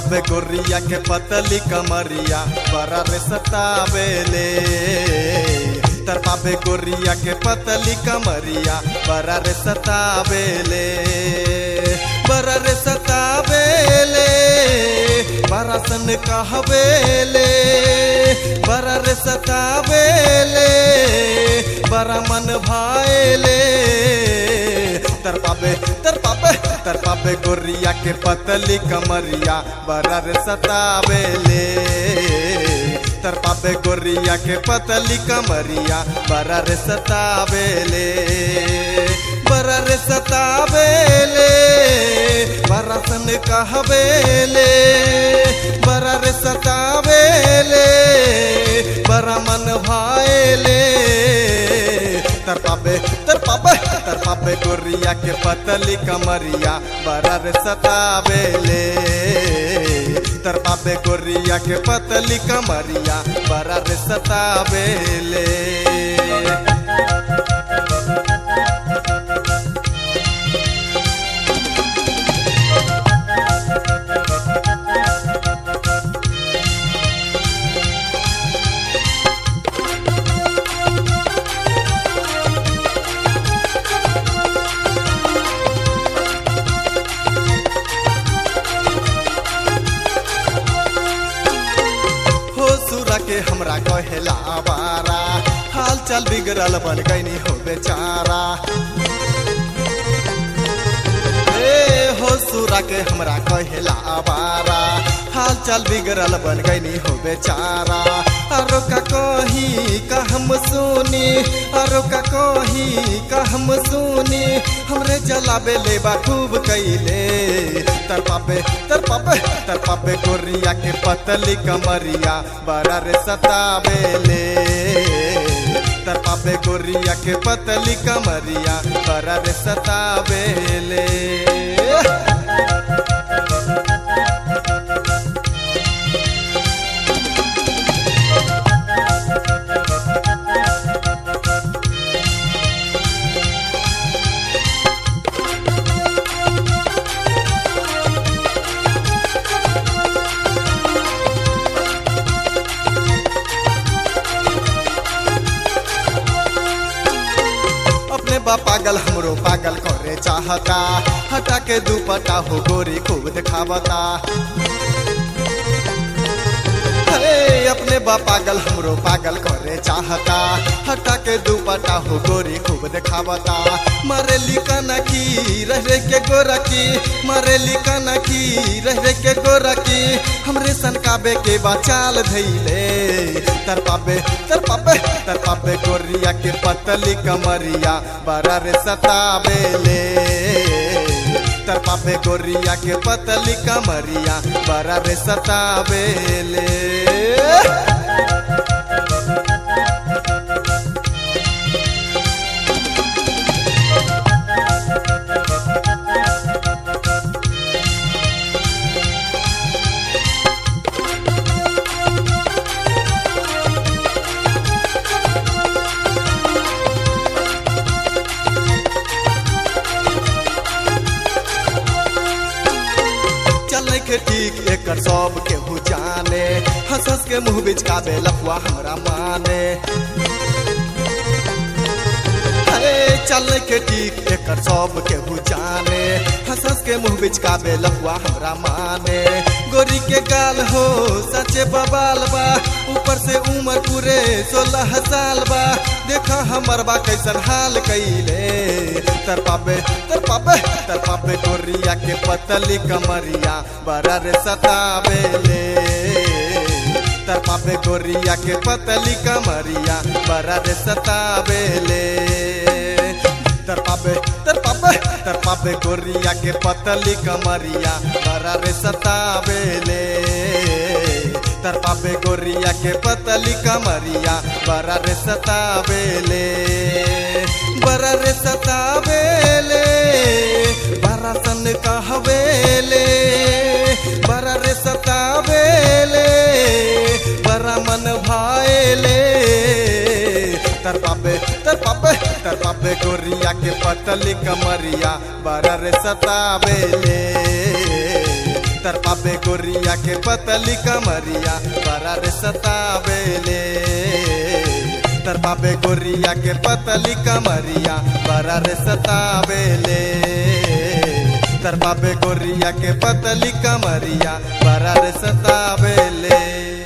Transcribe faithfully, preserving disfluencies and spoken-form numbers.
पावे गोरिया के पतली कमरिया बड़ा रे सतावेले। तर पावे गोरिया के पतली कमरिया बड़ा रे सतावेले, बड़ा रे सतावेले, बड़ा सन कहवेले, बड़ा रे सतावेले, बड़ा मन भाएले। तर पावे तर पावे तर पावे गोरिया के पतली कमरिया बड़ा रे सतावेले। तर पावे गोरिया के पतली कमरिया बड़ा रे सतावेले, बड़ा रे सतावेले, बड़ा सन कहवेले, बड़ा रे सतावेले, बड़ा मन भाएले। तर पावे तर पावे तर पावे गोरिया के पतली कमरिया बड़ा रे सतावेले। तर पावे गोरिया के पतली कमरिया बड़ा रे सतावेले। के हमरा कहेला आवारा, हाल चाल बिगड़ल बन गईनी हो बेचारा। ए हो सुरा के हमरा कहेला आवारा, हाल चाल बिगड़ल बन गईनी हो बेचारा। अरो का कही का हम सुनी, अरो का कही का हम सुनी, हमरे जलाबे ले बा खूब कैले। तर पावे तर पावे तर पावे गोरिया के पतली कमरिया बड़ा रे सतावेले। तर पावे गोरिया के पतली कमरिया बड़ा रे सतावेले। बा पागल हमरो पागल करे चाहता, हटा के दुपट्टा हो गोरी खूब दिखावता। अपने बा पागल हमरो पागल करे चाहता, हटा के दुपट्टा हो गोरी खूब दिखावता। मारे लिकाना की रह रे के गोरा की, मारे लिकाना की रह रे के गोरा की, हमरे सनकाबे के बाचाल धैले। तर पावे तर पावे तर पावे गोरिया के पतली कमरिया बड़ा रे सतावेले। तर पावे गोरिया के पतली कमरिया बड़ा रे सतावेले। के ठीक एकर सब केहू जाने, हंस हंस के मुँह बिचकावे लफुआ हमरा माने। चल के ठीक एकर सब केहू जाने, हंस हंस के मुँह बिचकावे लफुआ हमरा माने। गोरी के गाल हो सचे बबाल बा, ऊपर से उम्र पूरे सोलह साल बा, देखा हमर बा कैसन हाल कैले। तर पावे तर पावे तर पावे गोरिया के पतली कमरिया बड़ा रे सतावेले। तर पावे गोरिया के पतली कमरिया बड़ा रे सतावेले। तर पावे तर पावे तर पावे गोरिया के पतली कमरिया बड़ा रे सतावेले। तर पावे गोरिया के पतली कमरिया बड़ा रे सतावेले, बड़ा रे सतावेले, बड़ा सन कहवेले, बड़ा रे सतावेले, बड़ा मन भाएले। तर पावे तर पावे तर पावे गोरिया के पतली कमरिया बड़ा रे सतावेले। तरपाबे गोरिया के पतली कमरिया बड़ा रे सतावेले तरपाबे गोरिया के पतली कमरिया बड़ा रे सतावेले तरपाबे गोरिया के पतली कमरिया बड़ा रे सतावेले।